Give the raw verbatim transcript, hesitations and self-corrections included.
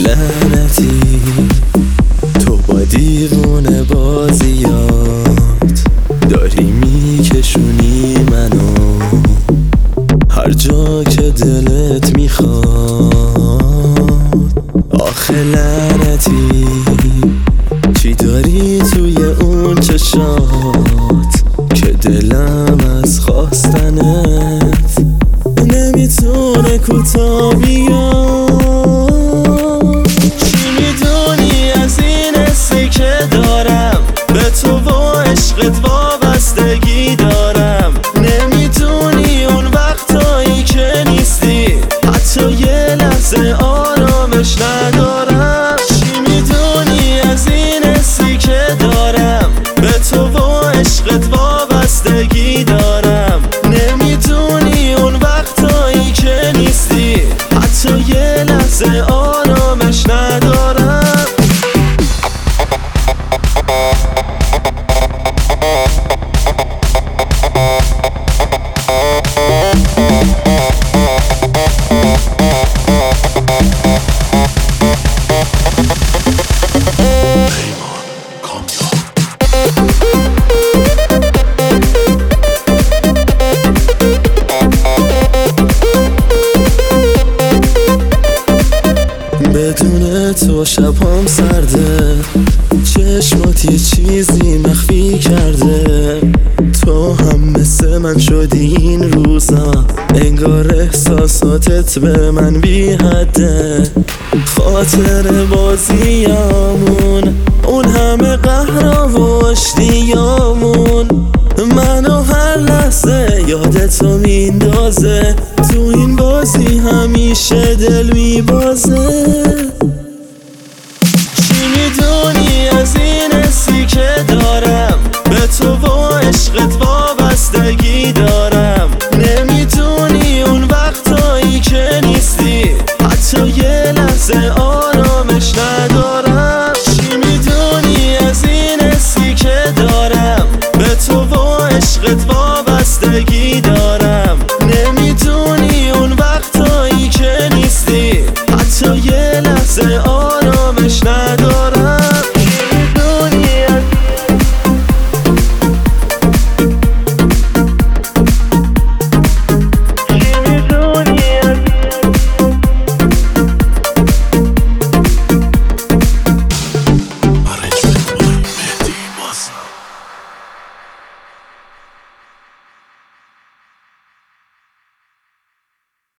لعنتی تو با دیوونه بازیات داری میکشونی منو هر جا که دلت میخواد. آخه لعنتی چی داری توی اون چشات که دلم از خواستنت نمیتونه کوتا بیاد. چی میدونی از این حسی که دارم به تو و عشقت وابستگی دارم. نمیدونی اون وقتایی که نیستی حتی یه لحظه آرامش ندارم. چی میدونی از این حسی که دارم به تو و عشقت وابستگی دارم. نمیدونی اون وقتایی که نیستی حتی یه لحظه آرامش ندارم. بدون تو شبام سرده، چشمات یه چیزی مخفی کرده. تو هم مثل من شدی این روزا، انگار احساساتت به من بی حده. خاطر بازیامون اون همه قهرا و آشتیامون منو هر لحظه یادتو میندازه. تو این بازی همیشه دل میبازه.